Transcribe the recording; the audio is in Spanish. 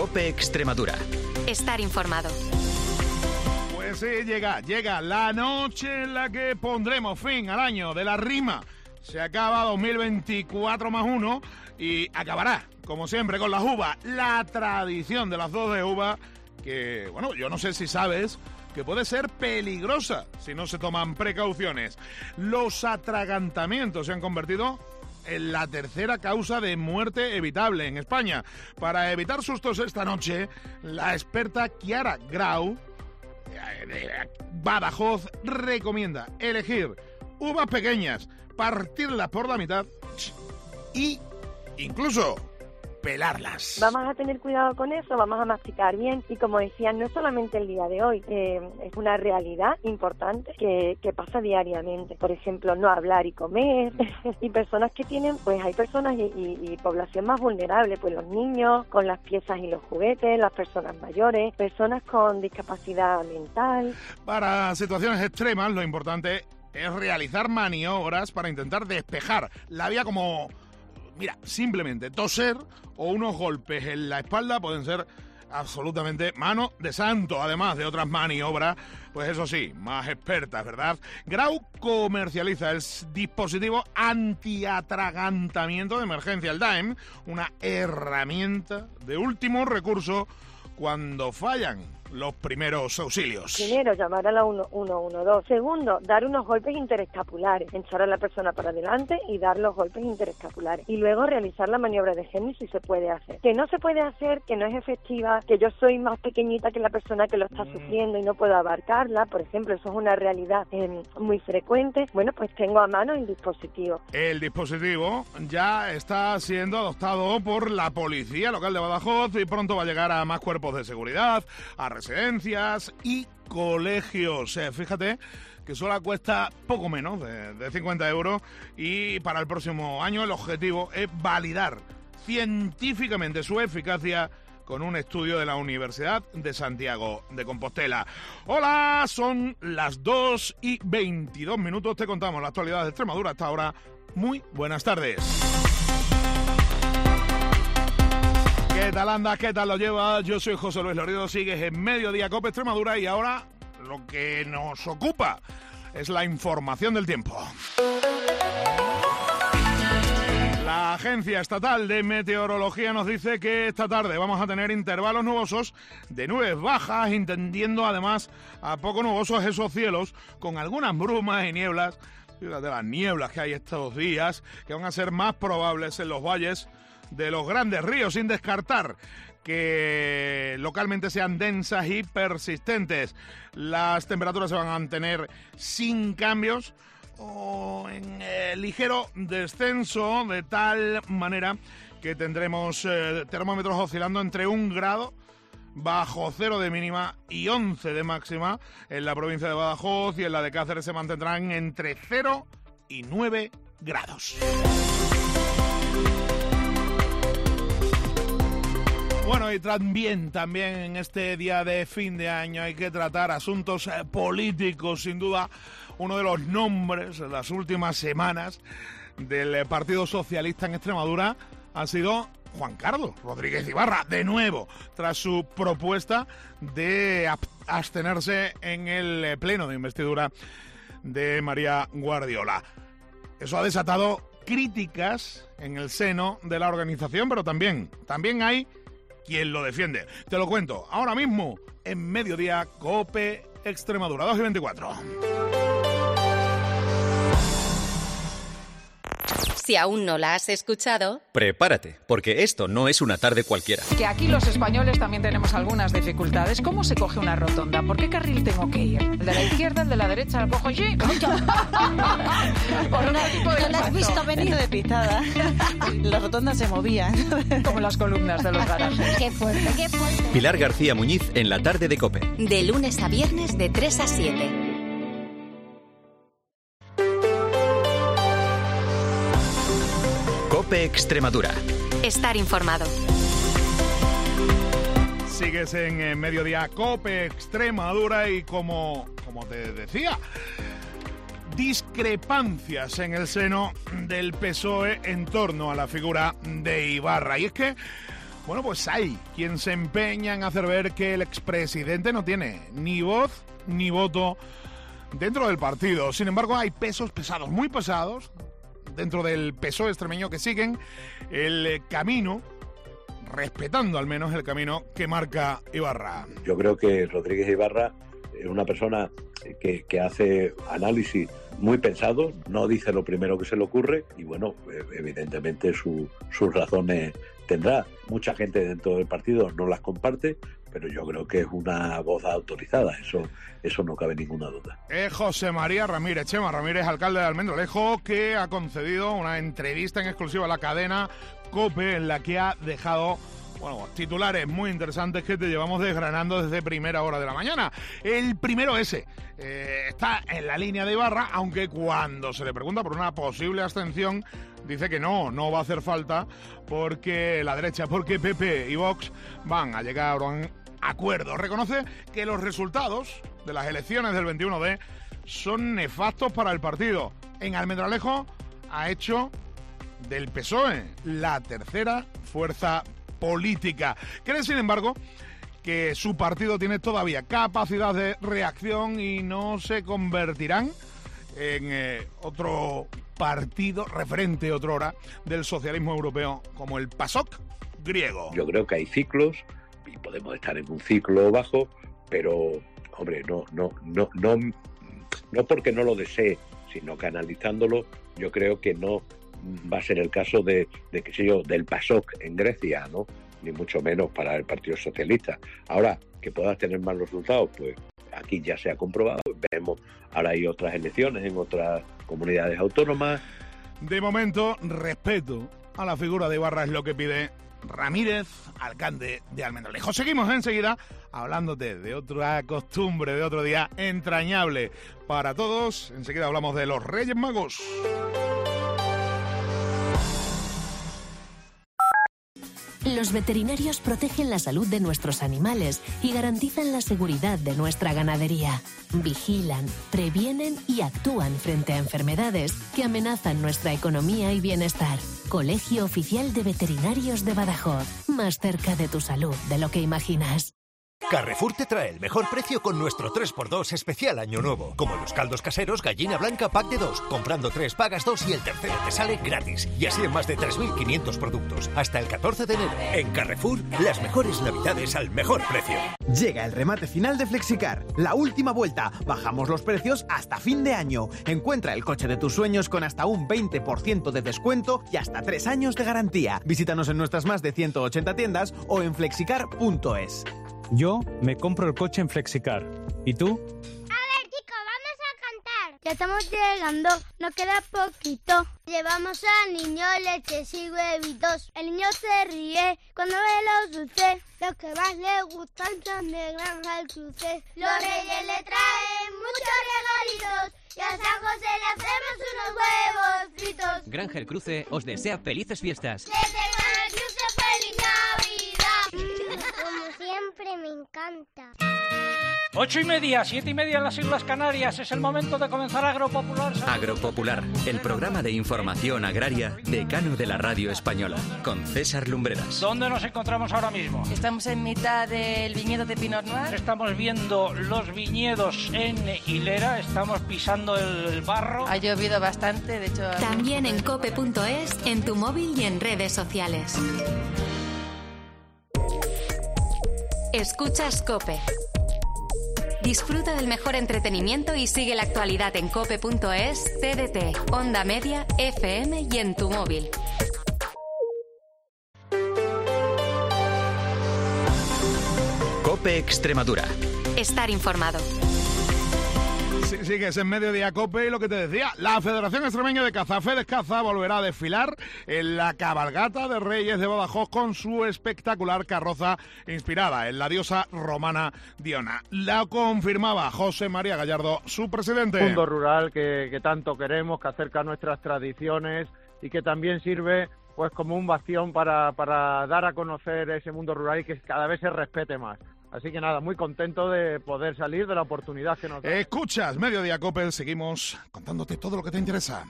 COPE Extremadura. Estar informado. Pues sí, llega la noche en la que pondremos fin al año de la rima. Se acaba 2024 más 1 y acabará, como siempre, con las uvas. La tradición de las 2 de uva, que, bueno, yo no sé si sabes que puede ser peligrosa si no se toman precauciones. Los atragantamientos se han convertido en la tercera causa de muerte evitable en España. Para evitar sustos esta noche, la experta Chiara Grau de Badajoz recomienda elegir uvas pequeñas, partirlas por la mitad y incluso pelarlas. Vamos a tener cuidado con eso, vamos a masticar bien y, como decían, no es solamente el día de hoy, es una realidad importante que pasa diariamente. Por ejemplo, no hablar y comer. Y personas que tienen, pues hay personas y población más vulnerable, pues los niños con las piezas y los juguetes, las personas mayores, personas con discapacidad mental. Para situaciones extremas, lo importante es realizar maniobras para intentar despejar la vía, como, mira, simplemente toser o unos golpes en la espalda pueden ser absolutamente mano de santo, además de otras maniobras, pues eso sí, más expertas, ¿verdad? Grau comercializa el dispositivo antiatragantamiento de emergencia, el DAEM, una herramienta de último recurso cuando fallan los primeros auxilios. Primero, llamar a la 112. Segundo, dar unos golpes interescapulares. Echar a la persona para adelante y dar los golpes interescapulares. Y luego realizar la maniobra de Henry si se puede hacer. Que no se puede hacer, que no es efectiva, que yo soy más pequeñita que la persona que lo está sufriendo y no puedo abarcarla. Por ejemplo, eso es una realidad muy frecuente. Bueno, pues tengo a mano el dispositivo. El dispositivo ya está siendo adoptado por la Policía Local de Badajoz y pronto va a llegar a más cuerpos de seguridad, a residencias y colegios. Fíjate que solo cuesta poco menos de 50 euros y para el próximo año el objetivo es validar científicamente su eficacia con un estudio de la Universidad de Santiago de Compostela. Hola, son las 2:22. Te contamos la actualidad de Extremadura hasta ahora. Muy buenas tardes. ¿Qué tal andas? ¿Qué tal lo llevas? Yo soy José Luis Lorido, sigues en Mediodía COPE Extremadura y ahora lo que nos ocupa es la información del tiempo. La Agencia Estatal de Meteorología nos dice que esta tarde vamos a tener intervalos nubosos de nubes bajas, tendiendo además a poco nubosos esos cielos con algunas brumas y nieblas. Fíjate las nieblas que hay estos días, que van a ser más probables en los valles de los grandes ríos, sin descartar que localmente sean densas y persistentes. Las temperaturas se van a mantener sin cambios o en ligero descenso, de tal manera que tendremos termómetros oscilando entre 1 grado bajo 0 de mínima y 11 de máxima. En la provincia de Badajoz y en la de Cáceres se mantendrán entre 0 y 9 grados. Bueno, y también en este día de fin de año hay que tratar asuntos políticos. Sin duda, uno de los nombres en las últimas semanas del Partido Socialista en Extremadura ha sido Juan Carlos Rodríguez Ibarra, de nuevo, tras su propuesta de abstenerse en el pleno de investidura de María Guardiola. Eso ha desatado críticas en el seno de la organización, pero también hay quien lo defiende. Te lo cuento ahora mismo en Mediodía COPE Extremadura, 2:24. Si aún no la has escuchado, Prepárate, porque esto no es una tarde cualquiera. Que aquí los españoles también tenemos algunas dificultades. ¿Cómo se coge una rotonda? ¿Por qué carril tengo que ir? ¿El de la izquierda, el de la derecha? ¿Lo cojo allí? Por otro tipo de ¿No la has visto venir de pisada? Las rotondas se movían. como las columnas de los garajes. Qué fuerte, qué fuerte. Pilar García Muñiz en la tarde de COPE. de lunes a viernes de 3 a 7. COPE Extremadura. Estar informado. Sigues en Mediodía COPE Extremadura y como te decía, discrepancias en el seno del PSOE en torno a la figura de Ibarra. Y es que Bueno, pues hay quien se empeña en hacer ver que el expresidente no tiene ni voz ni voto dentro del partido. Sin embargo, hay pesos pesados, muy pesados, dentro del PSOE extremeño que siguen el camino, respetando al menos el camino que marca Ibarra. Yo creo que Rodríguez Ibarra es una persona que hace análisis muy pensado, no dice lo primero que se le ocurre y bueno, evidentemente sus razones tendrá. Mucha gente dentro del partido no las comparte, pero yo creo que es una voz autorizada, eso no cabe ninguna duda. Es José María Ramírez, Chema Ramírez, alcalde de Almendralejo, que ha concedido una entrevista en exclusiva a la cadena COPE en la que ha dejado titulares muy interesantes que te llevamos desgranando desde primera hora de la mañana. El primero está en la línea de Ibarra, aunque cuando se le pregunta por una posible abstención dice que no va a hacer falta porque PP y Vox van a llegar a un acuerdo. Reconoce que los resultados de las elecciones del 21D son nefastos para el partido. En Almendralejo ha hecho del PSOE la tercera fuerza política. Cree, sin embargo, que su partido tiene todavía capacidad de reacción y no se convertirán en otro partido referente otrora del socialismo europeo como el PASOK griego. Yo creo que hay ciclos y podemos estar en un ciclo bajo, pero hombre, no porque no lo desee, sino que analizándolo, yo creo que no va a ser el caso del PASOK en Grecia, ¿no? Ni mucho menos para el Partido Socialista. Ahora, que puedas tener malos resultados, pues aquí ya se ha comprobado. Vemos, ahora hay otras elecciones en otras comunidades autónomas. De momento, respeto a la figura de Ibarra es lo que pide Ramírez, alcalde de Almendralejo. Seguimos enseguida hablándote de otra costumbre, de otro día entrañable para todos. Enseguida hablamos de los Reyes Magos. Los veterinarios protegen la salud de nuestros animales y garantizan la seguridad de nuestra ganadería. Vigilan, previenen y actúan frente a enfermedades que amenazan nuestra economía y bienestar. Colegio Oficial de Veterinarios de Badajoz. Más cerca de tu salud de lo que imaginas. Carrefour te trae el mejor precio con nuestro 3x2 especial Año Nuevo. Como los caldos caseros gallina blanca pack de 2. Comprando 3 pagas 2 y el tercero te sale gratis. Y así en más de 3.500 productos. Hasta el 14 de enero. En Carrefour, las mejores navidades al mejor precio. Llega el remate final de Flexicar. La última vuelta. Bajamos los precios hasta fin de año. Encuentra el coche de tus sueños con hasta un 20% de descuento y hasta 3 años de garantía. Visítanos en nuestras más de 180 tiendas o en flexicar.es. Yo me compro el coche en Flexicar. ¿Y tú? A ver, chicos, vamos a cantar. Ya estamos llegando, nos queda poquito. Llevamos al niño leches y huevitos. El niño se ríe cuando ve los dulces. Los que más le gustan son de Granja El Cruce. Los reyes le traen muchos regalitos y a San José le hacemos unos huevos fritos. Granja El Cruce os desea felices fiestas. Desde Granja El Cruce, feliz Navidad. Como siempre, me encanta. 8:30, 7:30 en las Islas Canarias. Es el momento de comenzar Agropopular. Agropopular, el programa de información agraria decano de la radio española, con César Lumbreras. ¿Dónde nos encontramos ahora mismo? Estamos en mitad del viñedo de Pinot Noir. Estamos viendo los viñedos en hilera, estamos pisando el barro. Ha llovido bastante, de hecho... También en cope.es, en tu móvil y en redes sociales. Escuchas COPE. Disfruta del mejor entretenimiento y sigue la actualidad en cope.es, TDT, Onda Media, FM y en tu móvil. COPE Extremadura. Estar informado. Sigues en Mediodía COPE y lo que te decía, la Federación Extremeña de Caza, FedesCaza, volverá a desfilar en la cabalgata de Reyes de Badajoz con su espectacular carroza inspirada en la diosa romana Diona. La confirmaba José María Gallardo, su presidente. Un mundo rural que tanto queremos, que acerca nuestras tradiciones y que también sirve pues como un bastión para dar a conocer ese mundo rural y que cada vez se respete más. Así que nada, muy contento de poder salir de la oportunidad que nos da. Escuchas Mediodía COPE, seguimos contándote todo lo que te interesa.